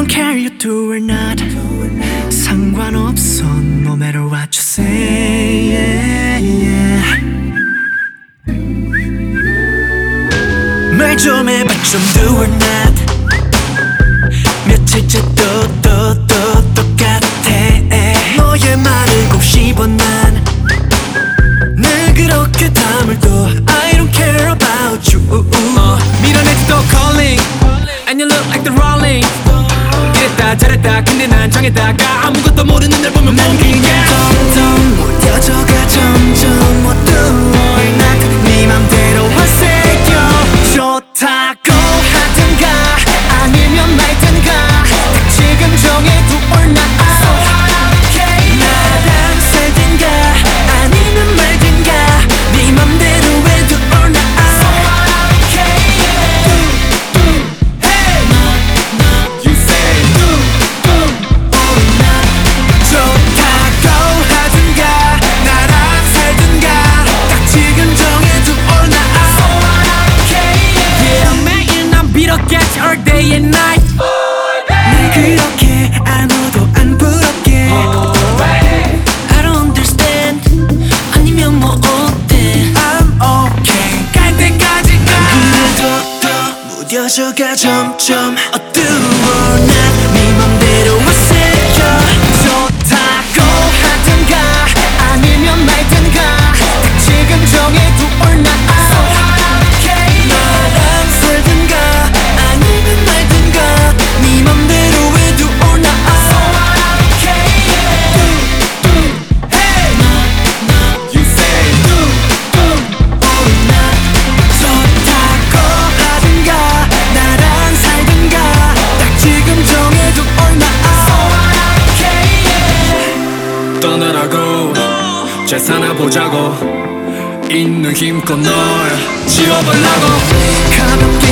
don't care you do or not. 상관없어 no matter what you say. 말 좀 해봐 좀 do or not. 며칠째 또 똑같아. 너의 말을 곱씹어 난 늘 그렇게 담을 또 I don't care about you. 밀어내지도 calling And you look like the rolling. 이랬다 저랬다 근데 난 정했다가 아무것도 모르는 날 보면 난 그냥 점점 무뎌져가 점점 what do or not. 네 맘대로 하세요. 좋다고 하든가 아니면 말든가 딱 지금 정해도 or not. 나랑 살든가 아니면 말든가 네 맘대로 해도 or not. You say 좋다고 하든가 나랑 살든가 딱 지금 정해도 or not. Yeah 매일 난 빌었겠지 all day and night. 날 그렇게 아무도 안 부럽게 I don't understand 아니면 뭐 어때 I'm okay 갈 때까지 가. 그래도 또 무뎌져가 점점 어두워 난 네 맘대로 하세요. 좋다고 하든가 아니면 말든가 딱 지금 정해도 or not. 나랑 살든가 아니면 말든가 네 맘대로 해도 or not. You say 좋다고 하든가 나랑 살든가 딱 지금 정해도 or not. 떠나라고 잘 사나보자고 있는 힘껏 널 지워보려고 가볍게